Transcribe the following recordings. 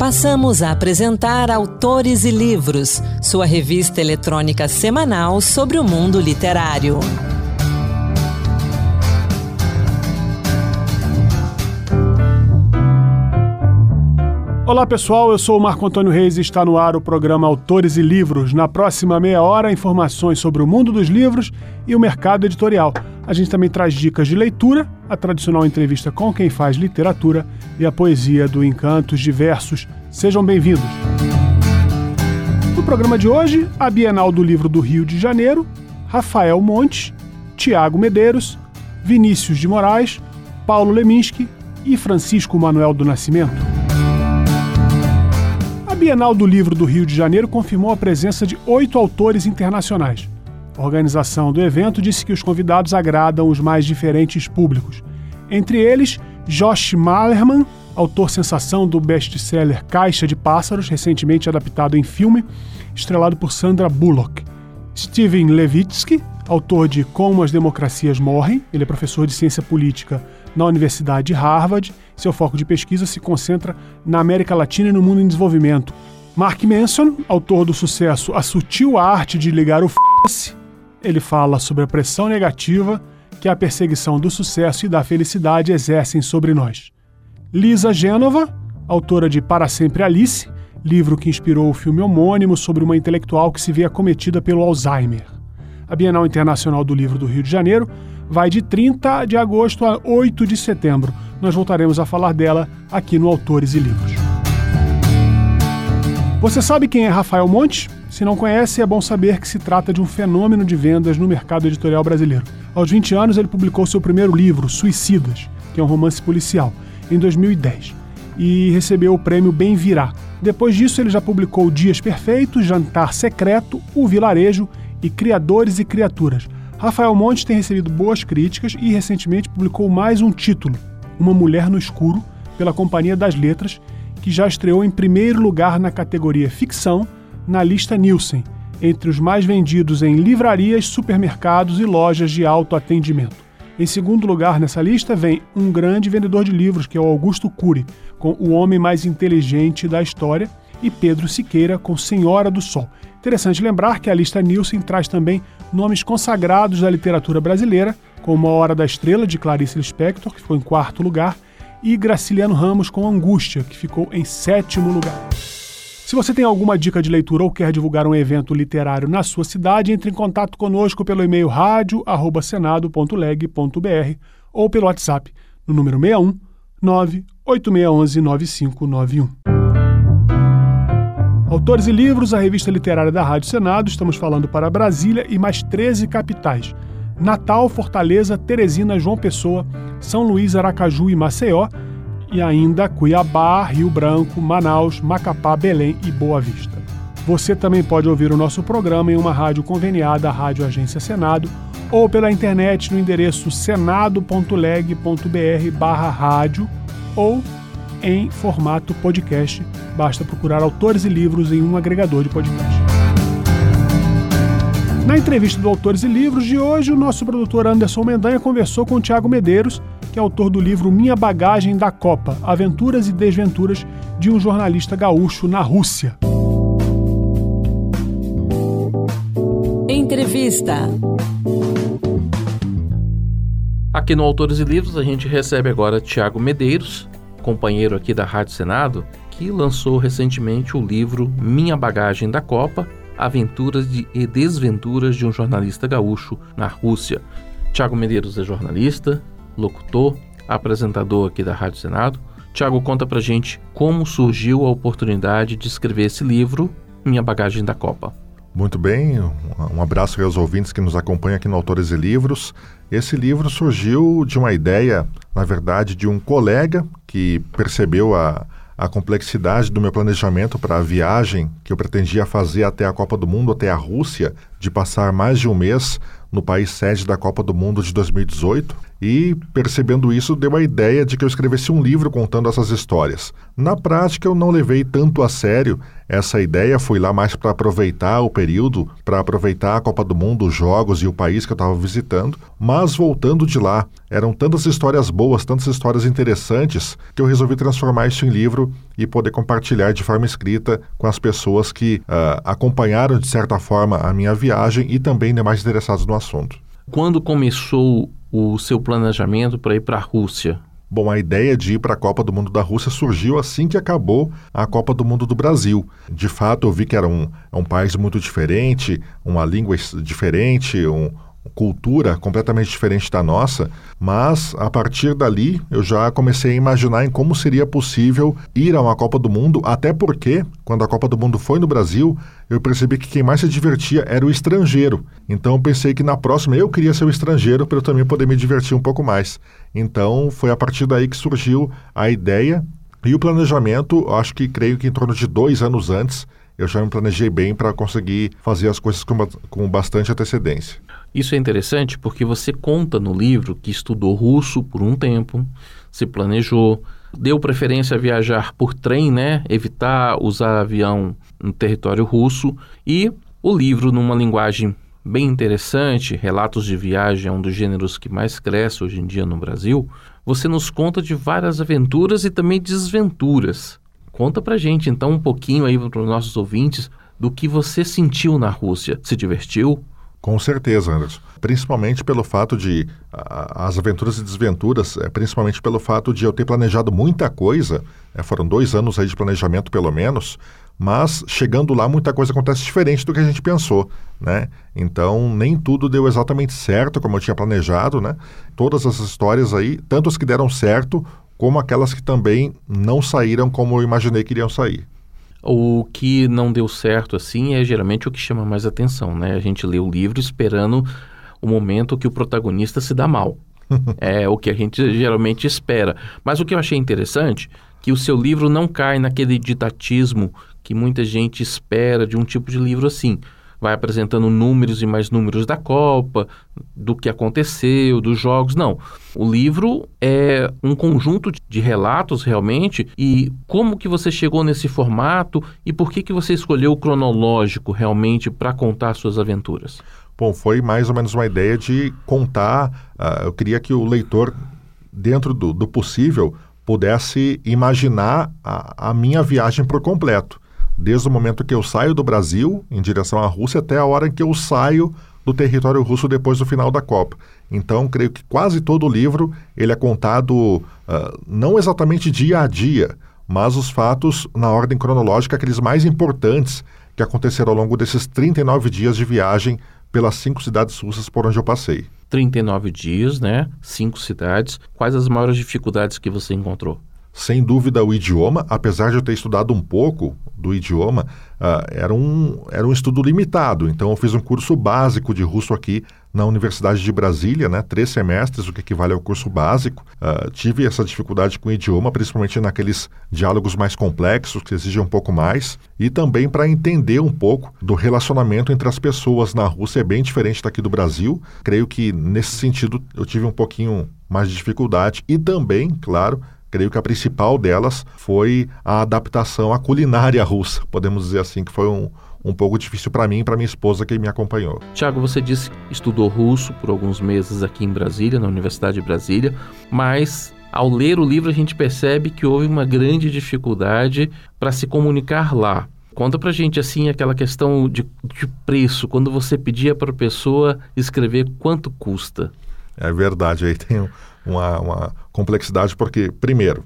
Passamos a apresentar Autores e Livros, sua revista eletrônica semanal sobre o mundo literário. Olá pessoal, eu sou o Marco Antônio Reis e está no ar o programa Autores e Livros. Na próxima meia hora, informações sobre o mundo dos livros e o mercado editorial. A gente também traz dicas de leitura, a tradicional entrevista com quem faz literatura e a poesia do Encantos Diversos. Sejam bem-vindos. No programa de hoje, a Bienal do Livro do Rio de Janeiro, Rafael Montes, Tiago Medeiros, Vinícius de Moraes, Paulo Leminski e Francisco Manuel do Nascimento. A Bienal do Livro do Rio de Janeiro confirmou a presença de 8 autores internacionais. A organização do evento disse que os convidados agradam os mais diferentes públicos. Entre eles, Josh Malerman, autor sensação do best-seller Caixa de Pássaros, recentemente adaptado em filme, estrelado por Sandra Bullock. Steven Levitsky, autor de Como as Democracias Morrem, ele é professor de ciência política na Universidade de Harvard. Seu foco de pesquisa se concentra na América Latina e no mundo em desenvolvimento. Mark Manson, autor do sucesso A Sutil Arte de Ligar o F***se, ele fala sobre a pressão negativa que a perseguição do sucesso e da felicidade exercem sobre nós. Lisa Genova, autora de Para Sempre Alice, livro que inspirou o filme homônimo sobre uma intelectual que se vê acometida pelo Alzheimer. A Bienal Internacional do Livro do Rio de Janeiro vai de 30 de agosto a 8 de setembro. Nós voltaremos a falar dela aqui no Autores e Livros. Você sabe quem é Rafael Montes? Se não conhece, é bom saber que se trata de um fenômeno de vendas no mercado editorial brasileiro. Aos 20 anos, ele publicou seu primeiro livro, Suicidas, que é um romance policial, em 2010, e recebeu o prêmio Bem Virá. Depois disso, ele já publicou Dias Perfeitos, Jantar Secreto, O Vilarejo e Criadores e Criaturas. Rafael Montes tem recebido boas críticas e recentemente publicou mais um título, Uma Mulher no Escuro, pela Companhia das Letras, que já estreou em primeiro lugar na categoria ficção na lista Nielsen, entre os mais vendidos em livrarias, supermercados e lojas de autoatendimento. Em segundo lugar nessa lista vem um grande vendedor de livros, que é o Augusto Cury, com O Homem Mais Inteligente da História, e Pedro Siqueira com Senhora do Sol. Interessante lembrar que a lista Nielsen traz também nomes consagrados da literatura brasileira, como A Hora da Estrela, de Clarice Lispector, que ficou em quarto lugar, e Graciliano Ramos com Angústia, que ficou em sétimo lugar. Se você tem alguma dica de leitura ou quer divulgar um evento literário na sua cidade, entre em contato conosco pelo e-mail radio@senado.leg.br ou pelo WhatsApp no número 61 98611 9591. Autores e Livros, a revista literária da Rádio Senado. Estamos falando para Brasília e mais 13 capitais: Natal, Fortaleza, Teresina, João Pessoa, São Luís, Aracaju e Maceió, e ainda Cuiabá, Rio Branco, Manaus, Macapá, Belém e Boa Vista. Você também pode ouvir o nosso programa em uma rádio conveniada à Rádio Agência Senado ou pela internet no endereço senado.leg.br/rádio ou em formato podcast. Basta procurar Autores e Livros em um agregador de podcast. Na entrevista do Autores e Livros de hoje, o nosso produtor Anderson Mendanha conversou com o Tiago Medeiros, que é autor do livro Minha Bagagem da Copa, Aventuras e Desventuras de um Jornalista Gaúcho na Rússia. Entrevista. Aqui no Autores e Livros a gente recebe agora Tiago Medeiros, companheiro aqui da Rádio Senado, que lançou recentemente o livro Minha Bagagem da Copa, Aventuras e Desventuras de um Jornalista Gaúcho na Rússia. Tiago Medeiros é jornalista, locutor, apresentador aqui da Rádio Senado. Tiago, conta pra gente como surgiu a oportunidade de escrever esse livro, Minha Bagagem da Copa. Muito bem, um abraço aos ouvintes que nos acompanham aqui no Autores e Livros. Esse livro surgiu de uma ideia, na verdade, de um colega que percebeu a complexidade do meu planejamento para a viagem que eu pretendia fazer até a Copa do Mundo, até a Rússia, de passar mais de um mês no país sede da Copa do Mundo de 2018 e, percebendo isso, deu a ideia de que eu escrevesse um livro contando essas histórias. Na prática, eu não levei tanto a sério essa ideia, fui lá mais para aproveitar o período, para aproveitar a Copa do Mundo, os jogos e o país que eu estava visitando, mas voltando de lá, eram tantas histórias boas, tantas histórias interessantes, que eu resolvi transformar isso em livro e poder compartilhar de forma escrita com as pessoas que acompanharam, de certa forma, a minha viagem e também demais interessados no assunto. Quando começou o seu planejamento para ir para a Rússia? Bom, a ideia de ir para a Copa do Mundo da Rússia surgiu assim que acabou a Copa do Mundo do Brasil. De fato, eu vi que era um país muito diferente, uma língua diferente, cultura completamente diferente da nossa, mas a partir dali eu já comecei a imaginar em como seria possível ir a uma Copa do Mundo, até porque, quando a Copa do Mundo foi no Brasil, eu percebi que quem mais se divertia era o estrangeiro. Então eu pensei que na próxima eu queria ser o estrangeiro para eu também poder me divertir um pouco mais. Então foi a partir daí que surgiu a ideia e o planejamento, creio que em torno de 2 anos antes, eu já me planejei bem para conseguir fazer as coisas com bastante antecedência. Isso é interessante porque você conta no livro que estudou russo por um tempo, se planejou, deu preferência a viajar por trem, né? Evitar usar avião no território russo, e o livro, numa linguagem bem interessante, relatos de viagem é um dos gêneros que mais cresce hoje em dia no Brasil, você nos conta de várias aventuras e também desventuras. Conta pra gente então um pouquinho aí para os nossos ouvintes do que você sentiu na Rússia. Se divertiu? Com certeza, Anderson. Principalmente pelo fato de as aventuras e desventuras, principalmente pelo fato de eu ter planejado muita coisa, foram 2 anos aí de planejamento pelo menos, mas chegando lá muita coisa acontece diferente do que a gente pensou, né? Então nem tudo deu exatamente certo como eu tinha planejado, né? Todas essas histórias aí, tanto as que deram certo, como aquelas que também não saíram como eu imaginei que iriam sair. O que não deu certo assim é geralmente o que chama mais atenção, né? A gente lê o livro esperando o momento que o protagonista se dá mal. É o que a gente geralmente espera. Mas o que eu achei interessante, que o seu livro não cai naquele didatismo que muita gente espera de um tipo de livro assim. Vai apresentando números e mais números da Copa, do que aconteceu, dos jogos. Não, o livro é um conjunto de relatos realmente. E como que você chegou nesse formato e por que você escolheu o cronológico realmente para contar suas aventuras? Bom, foi mais ou menos uma ideia de contar, eu queria que o leitor, dentro do possível, pudesse imaginar a minha viagem por completo. Desde o momento que eu saio do Brasil em direção à Rússia até a hora em que eu saio do território russo depois do final da Copa. Então, creio que quase todo o livro ele é contado não exatamente dia a dia, mas os fatos na ordem cronológica, aqueles mais importantes que aconteceram ao longo desses 39 dias de viagem pelas 5 cidades russas por onde eu passei. 39 dias, né? 5 cidades. Quais as maiores dificuldades que você encontrou? Sem dúvida o idioma, apesar de eu ter estudado um pouco do idioma, era um estudo limitado. Então eu fiz um curso básico de russo aqui na Universidade de Brasília, né? 3 semestres, o que equivale ao curso básico. Tive essa dificuldade com o idioma, principalmente naqueles diálogos mais complexos, que exigem um pouco mais. E também para entender um pouco do relacionamento entre as pessoas na Rússia, é bem diferente daqui do Brasil. Creio que nesse sentido eu tive um pouquinho mais de dificuldade. E também, claro, creio que a principal delas foi a adaptação à culinária russa. Podemos dizer assim que foi um pouco difícil para mim e para minha esposa que me acompanhou. Tiago, você disse que estudou russo por alguns meses aqui em Brasília, na Universidade de Brasília, mas ao ler o livro a gente percebe que houve uma grande dificuldade para se comunicar lá. Conta pra gente assim aquela questão de preço, quando você pedia para a pessoa escrever quanto custa. É verdade, aí tem uma complexidade porque, primeiro,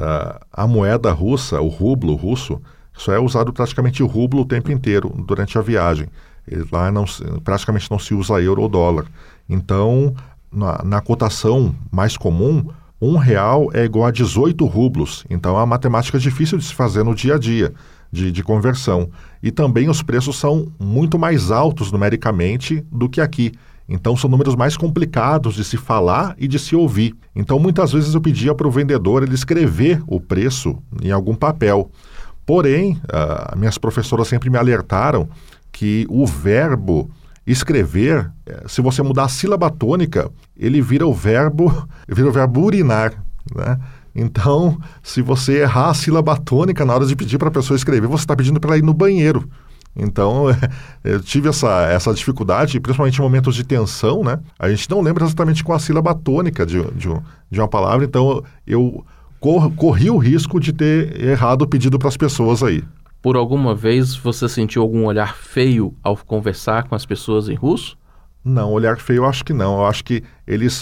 a moeda russa, o rublo russo, só é usado praticamente o rublo o tempo inteiro durante a viagem. Lá praticamente não se usa euro ou dólar. Então, na cotação mais comum, R$1 é igual a 18 rublos. Então, é uma matemática difícil de se fazer no dia a dia, de conversão. E também os preços são muito mais altos numericamente do que aqui. Então, são números mais complicados de se falar e de se ouvir. Então, muitas vezes eu pedia para o vendedor ele escrever o preço em algum papel. Porém, minhas professoras sempre me alertaram que o verbo, escrever, se você mudar a sílaba tônica, ele vira o verbo urinar, né? Então, se você errar a sílaba tônica na hora de pedir para a pessoa escrever, você está pedindo para ela ir no banheiro. Então, eu tive essa dificuldade, principalmente em momentos de tensão, né? A gente não lembra exatamente qual a sílaba tônica de uma palavra, então eu corri o risco de ter errado o pedido para as pessoas aí. Por alguma vez você sentiu algum olhar feio ao conversar com as pessoas em russo? Não, olhar feio eu acho que não. Eu acho que eles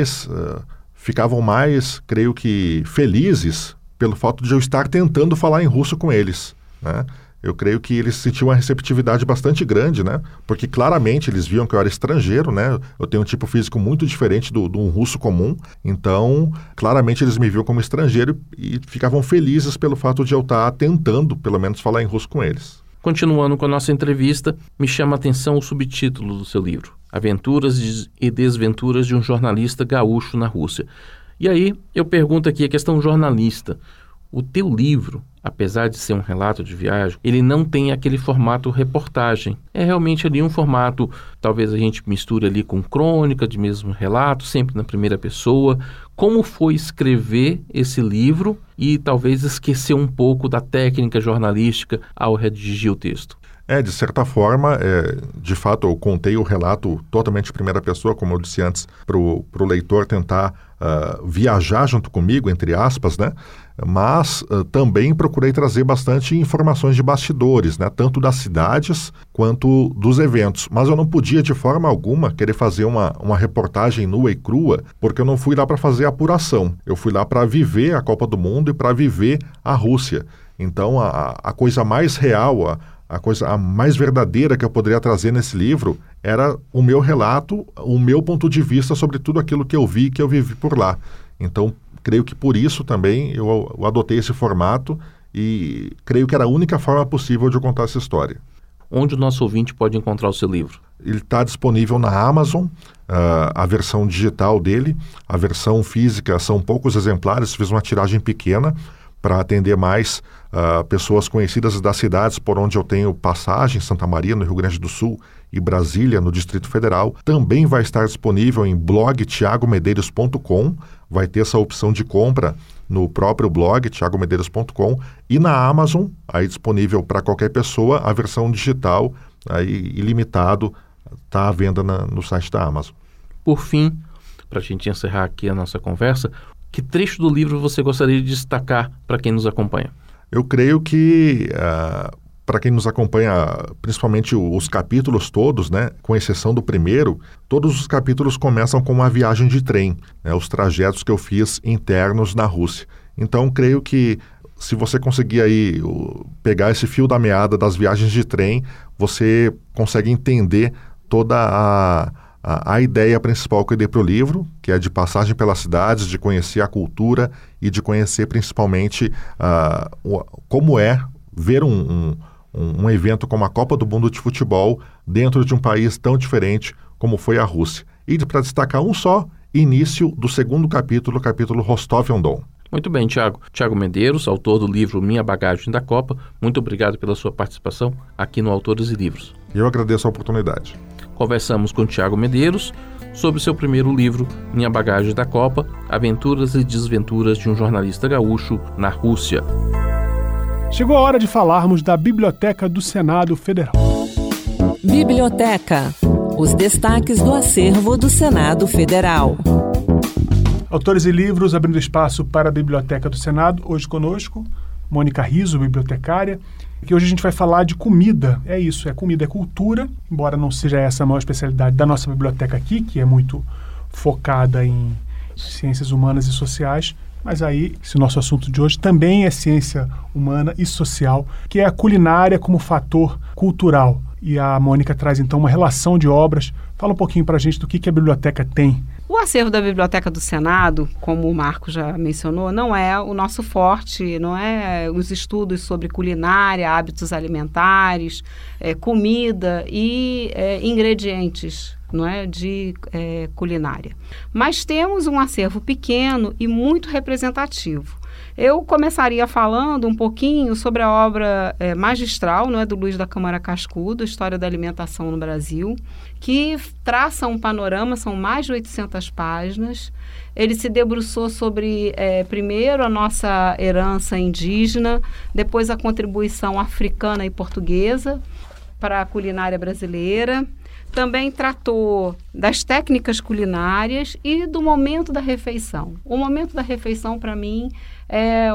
ficavam mais, creio que, felizes pelo fato de eu estar tentando falar em russo com eles, né? Eu creio que eles sentiam uma receptividade bastante grande, né? Porque claramente eles viam que eu era estrangeiro, né? Eu tenho um tipo físico muito diferente do russo comum. Então, claramente eles me viam como estrangeiro e ficavam felizes pelo fato de eu estar tentando, pelo menos, falar em russo com eles. Continuando com a nossa entrevista, me chama a atenção o subtítulo do seu livro, Aventuras e Desventuras de um Jornalista Gaúcho na Rússia. E aí, eu pergunto aqui a questão jornalista. O teu livro, apesar de ser um relato de viagem, ele não tem aquele formato reportagem. É realmente ali um formato, talvez a gente misture ali com crônica, de mesmo relato, sempre na primeira pessoa. Como foi escrever esse livro e talvez esquecer um pouco da técnica jornalística ao redigir o texto? De certa forma, de fato, eu contei o relato totalmente em primeira pessoa, como eu disse antes, para o leitor tentar viajar junto comigo, entre aspas, né? Mas também procurei trazer bastante informações de bastidores, né? Tanto das cidades quanto dos eventos. Mas eu não podia, de forma alguma, querer fazer uma reportagem nua e crua, porque eu não fui lá para fazer apuração. Eu fui lá para viver a Copa do Mundo e para viver a Rússia. Então, a coisa mais real, a coisa mais verdadeira que eu poderia trazer nesse livro era o meu relato, o meu ponto de vista sobre tudo aquilo que eu vi e que eu vivi por lá. Então, creio que por isso também eu adotei esse formato e creio que era a única forma possível de eu contar essa história. Onde o nosso ouvinte pode encontrar o seu livro? Ele está disponível na Amazon, a versão digital dele. A versão física são poucos exemplares, fiz uma tiragem pequena para atender mais pessoas conhecidas das cidades por onde eu tenho passagem, Santa Maria, no Rio Grande do Sul, e Brasília, no Distrito Federal. Também vai estar disponível em blog tiagomedeiros.com, vai ter essa opção de compra no próprio blog tiagomedeiros.com, e na Amazon, aí disponível para qualquer pessoa, a versão digital, aí ilimitado, está à venda no site da Amazon. Por fim, para a gente encerrar aqui a nossa conversa, que trecho do livro você gostaria de destacar para quem nos acompanha? Eu creio que, para quem nos acompanha, principalmente os capítulos todos, né, com exceção do primeiro, todos os capítulos começam com uma viagem de trem, né, os trajetos que eu fiz internos na Rússia. Então, creio que se você conseguir aí pegar esse fio da meada das viagens de trem, você consegue entender toda a ideia principal que eu dei para o livro, que é de passagem pelas cidades, de conhecer a cultura e de conhecer principalmente como é ver um evento como a Copa do Mundo de Futebol dentro de um país tão diferente como foi a Rússia. E para destacar um só, início do segundo capítulo, o capítulo Rostov-on-Don. Muito bem, Tiago. Tiago Medeiros, autor do livro Minha Bagagem da Copa, muito obrigado pela sua participação aqui no Autores e Livros. Eu agradeço a oportunidade. Conversamos com Tiago Medeiros sobre seu primeiro livro, Minha Bagagem da Copa, Aventuras e Desventuras de um Jornalista Gaúcho na Rússia. Chegou a hora de falarmos da Biblioteca do Senado Federal. Biblioteca. Os destaques do acervo do Senado Federal. Autores e Livros abrindo espaço para a Biblioteca do Senado. Hoje conosco, Mônica Riso, bibliotecária, que hoje a gente vai falar de comida. É isso, é comida, é cultura, embora não seja essa a maior especialidade da nossa biblioteca aqui, que é muito focada em ciências humanas e sociais, mas aí, esse nosso assunto de hoje também é ciência humana e social, que é a culinária como fator cultural. E a Mônica traz então uma relação de obras. Fala um pouquinho para a gente do que a biblioteca tem. O acervo da Biblioteca do Senado, como o Marco já mencionou, não é o nosso forte, não é os estudos sobre culinária, hábitos alimentares, comida e ingredientes não é, de culinária. Mas temos um acervo pequeno e muito representativo. Eu começaria falando um pouquinho sobre a obra magistral, não é, do Luiz da Câmara Cascudo, História da Alimentação no Brasil, que traça um panorama, são mais de 800 páginas. Ele se debruçou sobre, primeiro, a nossa herança indígena, depois a contribuição africana e portuguesa para a culinária brasileira. Também tratou das técnicas culinárias e do momento da refeição. O momento da refeição, para mim, é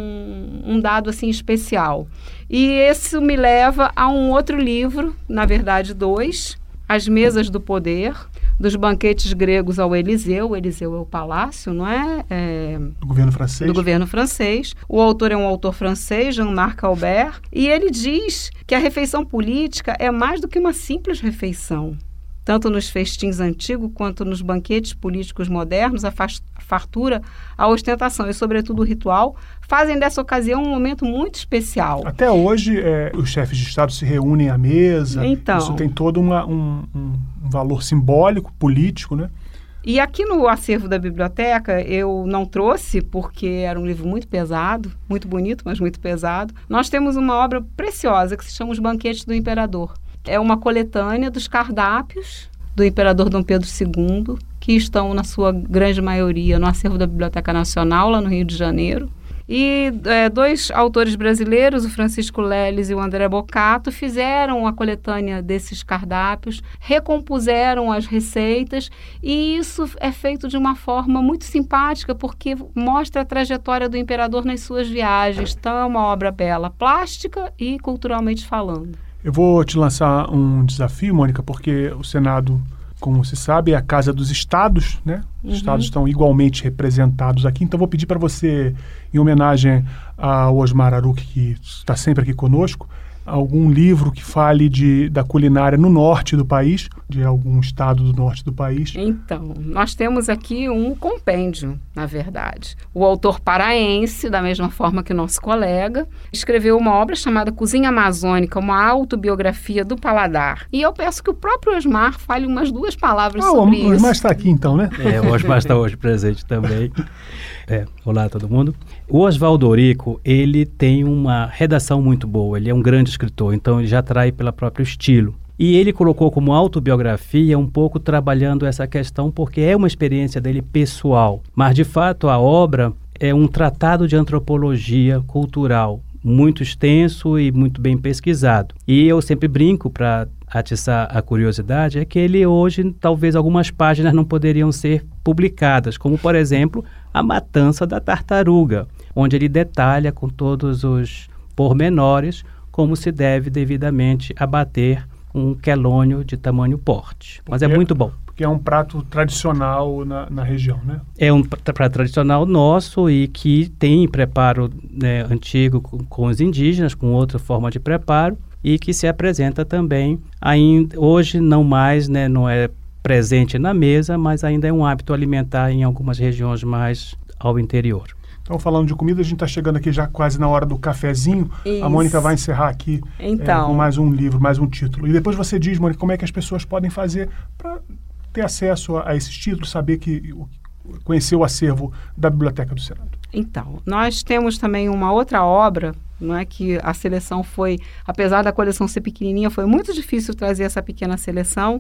um dado assim especial. E isso me leva a um outro livro, na verdade 2, As Mesas do Poder, dos banquetes gregos ao Eliseu. O Eliseu é o palácio, não é? Do governo francês. Do governo francês. O autor é um autor francês, Jean-Marc Albert, e ele diz que a refeição política é mais do que uma simples refeição. Tanto nos festins antigos quanto nos banquetes políticos modernos, a fartura, a ostentação e, sobretudo, o ritual fazem dessa ocasião um momento muito especial. Até hoje, os chefes de Estado se reúnem à mesa. Então, isso tem todo um valor simbólico, político, né? E aqui no acervo da biblioteca, eu não trouxe, porque era um livro muito pesado, muito bonito, mas muito pesado. Nós temos uma obra preciosa que se chama Os Banquetes do Imperador. É uma coletânea dos cardápios do imperador Dom Pedro II, que estão, na sua grande maioria, no acervo da Biblioteca Nacional, lá no Rio de Janeiro. E 2 autores brasileiros, o Francisco Leles e o André Bocato, fizeram a coletânea desses cardápios, recompuseram as receitas, e isso é feito de uma forma muito simpática, porque mostra a trajetória do imperador nas suas viagens. Então é uma obra bela, plástica e culturalmente falando. Eu vou te lançar um desafio, Mônica, porque o Senado, como se sabe, é a casa dos estados, né? Os estados estão igualmente representados aqui, então vou pedir para você, em homenagem ao Osmar Aruque, que está sempre aqui conosco, algum livro que fale da culinária no norte do país, de algum estado do norte do país. Então, nós temos aqui um compêndio, na verdade. O autor paraense, da mesma forma que o nosso colega, escreveu uma obra chamada Cozinha Amazônica, uma autobiografia do paladar. E eu peço que o próprio Osmar fale umas 2 palavras sobre isso. O Osmar está aqui então, né? O Osmar está hoje presente também. Olá a todo mundo. O Oswaldo Eurico, ele tem uma redação muito boa, ele é um grande escritor, então ele já atrai pelo próprio estilo. E ele colocou como autobiografia um pouco trabalhando essa questão porque é uma experiência dele pessoal. Mas, de fato, a obra é um tratado de antropologia cultural, muito extenso e muito bem pesquisado. E eu sempre brinco para atiçar a curiosidade, é que ele hoje, talvez algumas páginas não poderiam ser publicadas, como, por exemplo, A Matança da Tartaruga, onde ele detalha com todos os pormenores como se deve devidamente abater um quelônio de tamanho porte. Mas é muito bom. Porque é um prato tradicional na região, né? É um prato tradicional nosso e que tem preparo, né, antigo com os indígenas, com outra forma de preparo, e que se apresenta também, ainda, hoje não mais, né, não é presente na mesa, mas ainda é um hábito alimentar em algumas regiões mais ao interior. Então, falando de comida, a gente está chegando aqui já quase na hora do cafezinho. Isso. A Mônica vai encerrar aqui com mais um livro, mais um título. E depois você diz, Mônica, como é que as pessoas podem fazer para ter acesso a esses títulos, saber conhecer o acervo da Biblioteca do Senado. Então, nós temos também uma outra obra, não é, que a seleção foi, apesar da coleção ser pequenininha, foi muito difícil trazer essa pequena seleção,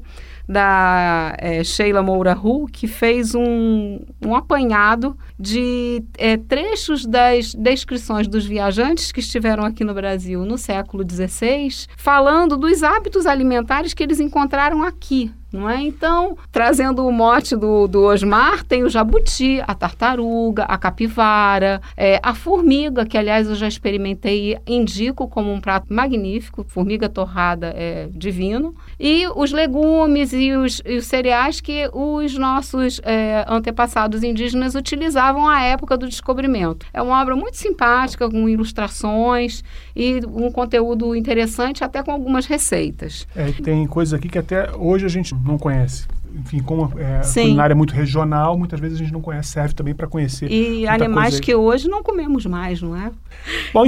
da Sheila Moura-Hu, que fez um apanhado de trechos das descrições dos viajantes que estiveram aqui no Brasil no século XVI, falando dos hábitos alimentares que eles encontraram aqui. Não é? Então, trazendo o mote do Osmar, tem o jabuti, a tartaruga, a capivara, a formiga, que aliás eu já experimentei e indico como um prato magnífico, formiga torrada é divino, e os legumes e os cereais que os nossos antepassados indígenas utilizavam à época do descobrimento. É uma obra muito simpática, com ilustrações e um conteúdo interessante, até com algumas receitas. Tem coisas aqui que até hoje a gente não conhece. Enfim, como a culinária é muito regional, muitas vezes a gente não conhece, serve também para conhecer. E animais que hoje não comemos mais, não é? Bom, enfim,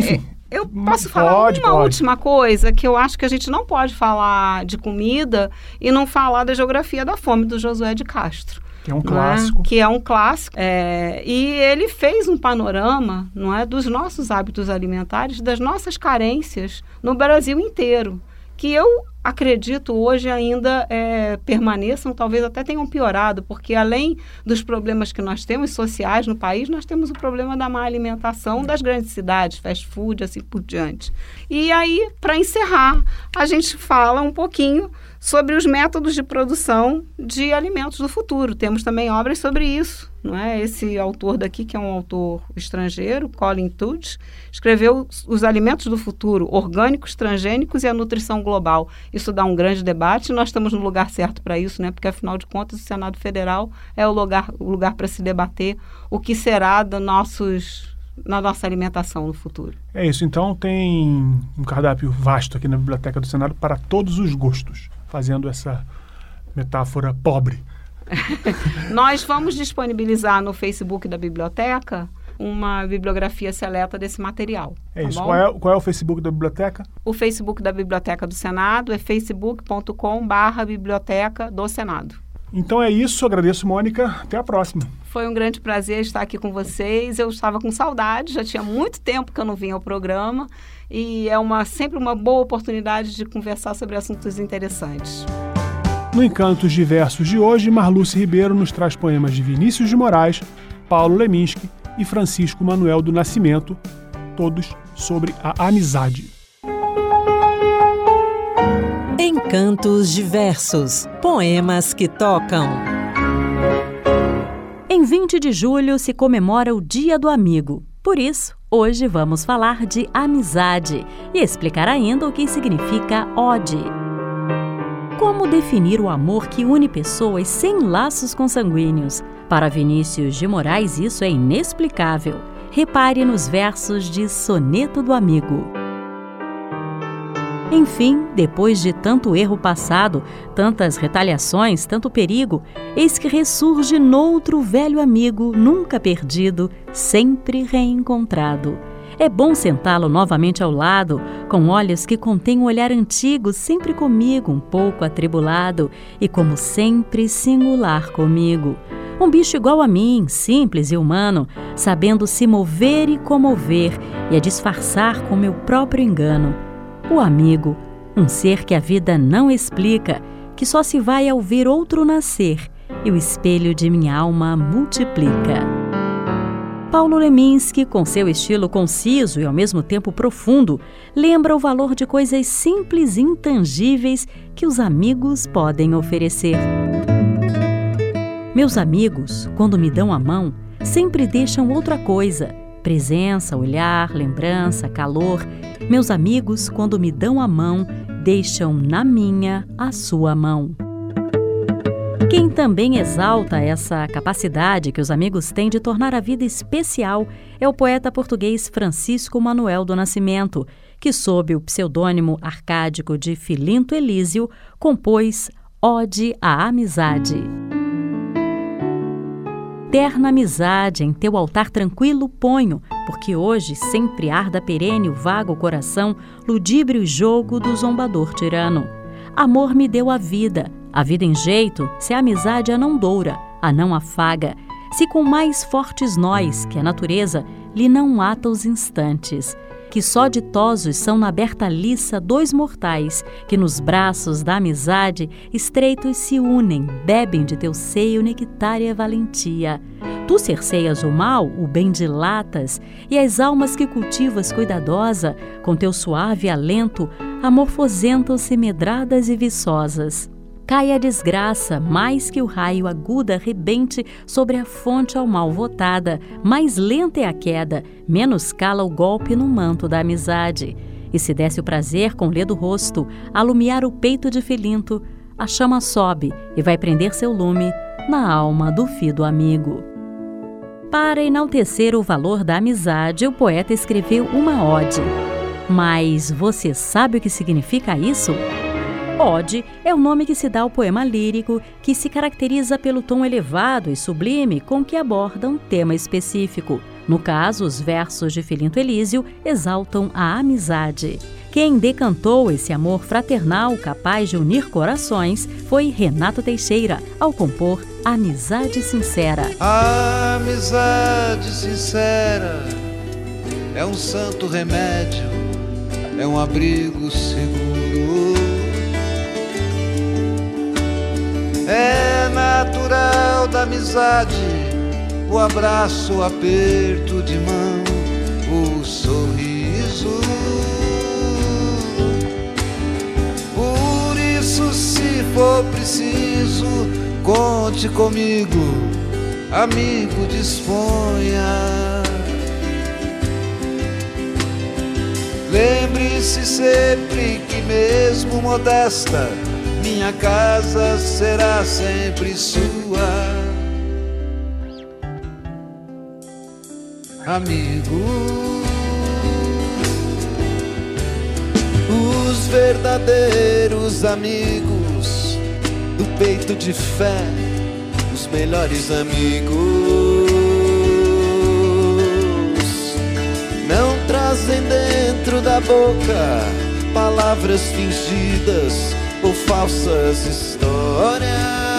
Eu posso falar uma última coisa, que eu acho que a gente não pode falar de comida e não falar da Geografia da Fome, do Josué de Castro. Que é um clássico. Que é um clássico. E ele fez um panorama, não é, dos nossos hábitos alimentares, das nossas carências no Brasil inteiro, que eu acredito hoje ainda permaneçam, talvez até tenham piorado, porque além dos problemas que nós temos sociais no país, nós temos o problema da má alimentação das grandes cidades, fast food, assim por diante. E aí, para encerrar, a gente fala um pouquinho sobre os métodos de produção de alimentos do futuro. Temos também obras sobre isso, não é? Esse autor daqui, que é um autor estrangeiro, Colin Tudge, escreveu Os Alimentos do Futuro, Orgânicos, Transgênicos e a Nutrição Global. Isso dá um grande debate, nós estamos no lugar certo para isso, né? Porque, afinal de contas, o Senado Federal é o lugar para se debater o que será na nossa alimentação no futuro. É isso, então tem um cardápio vasto aqui na Biblioteca do Senado para todos os gostos, fazendo essa metáfora pobre. Nós vamos disponibilizar no Facebook da biblioteca uma bibliografia seleta desse material. É isso. Qual é o Facebook da biblioteca? O Facebook da Biblioteca do Senado é facebook.com/Biblioteca do Senado. Então é isso, agradeço, Mônica. Até a próxima. Foi um grande prazer estar aqui com vocês. Eu estava com saudade, já tinha muito tempo que eu não vinha ao programa e é sempre uma boa oportunidade de conversar sobre assuntos interessantes. No Encantos Diversos de hoje, Marluce Ribeiro nos traz poemas de Vinícius de Moraes, Paulo Leminski e Francisco Manuel do Nascimento, todos sobre a amizade. Encantos Diversos, poemas que tocam. Em 20 de julho se comemora o Dia do Amigo. Por isso, hoje vamos falar de amizade e explicar ainda o que significa ode. Como definir o amor que une pessoas sem laços consanguíneos? Para Vinícius de Moraes, isso é inexplicável. Repare nos versos de Soneto do Amigo. Enfim, depois de tanto erro passado, tantas retaliações, tanto perigo, eis que ressurge noutro velho amigo, nunca perdido, sempre reencontrado. É bom sentá-lo novamente ao lado, com olhos que contêm um olhar antigo, sempre comigo, um pouco atribulado, e como sempre singular comigo. Um bicho igual a mim, simples e humano, sabendo se mover e comover, e a disfarçar com meu próprio engano. O amigo, um ser que a vida não explica, que só se vai ao ver outro nascer, e o espelho de minha alma multiplica. Paulo Leminski, com seu estilo conciso e ao mesmo tempo profundo, lembra o valor de coisas simples e intangíveis que os amigos podem oferecer. Meus amigos, quando me dão a mão, sempre deixam outra coisa: presença, olhar, lembrança, calor. Meus amigos, quando me dão a mão, deixam na minha a sua mão. Quem também exalta essa capacidade que os amigos têm de tornar a vida especial é o poeta português Francisco Manuel do Nascimento, que, sob o pseudônimo arcádico de Filinto Elísio, compôs Ode à Amizade. Terna amizade em teu altar tranquilo ponho, porque hoje sempre arda perene o vago coração, ludíbrio jogo do zombador tirano. Amor me deu a vida em jeito, se a amizade a não doura, a não afaga, se com mais fortes nós, que a natureza, lhe não ata os instantes, que só ditosos são na aberta liça dois mortais, que nos braços da amizade estreitos se unem, bebem de teu seio nectária valentia. Tu cerceias o mal, o bem dilatas, e as almas que cultivas cuidadosa, com teu suave alento, amorfosentam-se medradas e viçosas. Cai a desgraça, mais que o raio aguda rebente sobre a fonte ao mal votada, mais lenta é a queda, menos cala o golpe no manto da amizade. E se desce o prazer com ledo rosto, alumiar o peito de Filinto, a chama sobe e vai prender seu lume na alma do fido amigo. Para enaltecer o valor da amizade, o poeta escreveu uma ode. Mas você sabe o que significa isso? Ode é o nome que se dá ao poema lírico, que se caracteriza pelo tom elevado e sublime com que aborda um tema específico. No caso, os versos de Filinto Elísio exaltam a amizade. Quem decantou esse amor fraternal capaz de unir corações foi Renato Teixeira, ao compor Amizade Sincera. A amizade sincera é um santo remédio, é um abrigo seguro. É natural da amizade o abraço, o aperto de mão, o sorriso. Por isso, se for preciso, conte comigo, amigo, disponha. Lembre-se sempre que mesmo modesta, minha casa será sempre sua. Amigo, os verdadeiros amigos do peito de fé, os melhores amigos, não trazem dentro da boca palavras fingidas ou falsas histórias.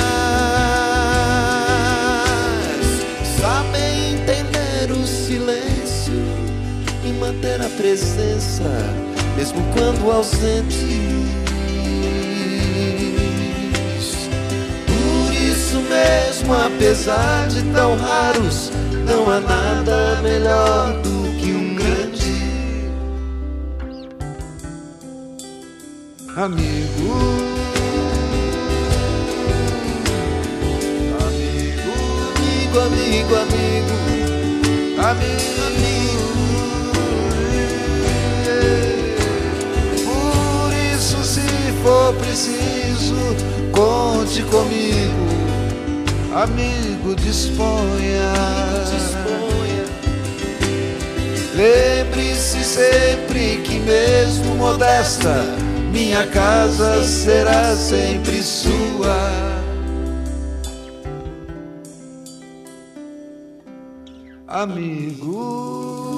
Sabem entender o silêncio e manter a presença, mesmo quando ausentes. Por isso mesmo, apesar de tão raros, não há nada melhor do que um grande amigo. Amigo, amigo, amigo, amigo. Por isso, se for preciso, conte comigo, amigo, disponha. Lembre-se sempre que mesmo modesta, minha casa será sempre sua. Amigo.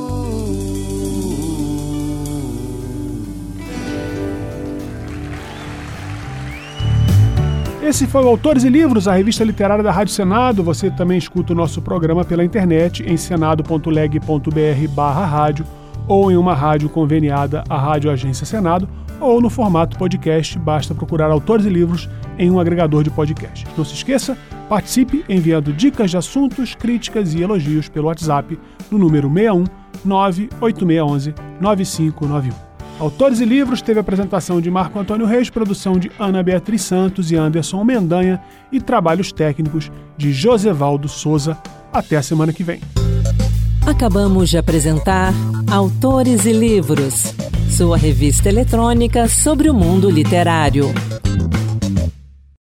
Esse foi o Autores e Livros, a revista literária da Rádio Senado. Você também escuta o nosso programa pela internet em senado.leg.br/rádio ou em uma rádio conveniada à Rádio Agência Senado, ou no formato podcast, basta procurar Autores e Livros em um agregador de podcast. Não se esqueça, participe enviando dicas de assuntos, críticas e elogios pelo WhatsApp no número 61 98611 9591. Autores e Livros teve apresentação de Marco Antônio Reis, produção de Ana Beatriz Santos e Anderson Mendanha e trabalhos técnicos de Josevaldo Souza. Até a semana que vem. Acabamos de apresentar Autores e Livros, sua revista eletrônica sobre o mundo literário.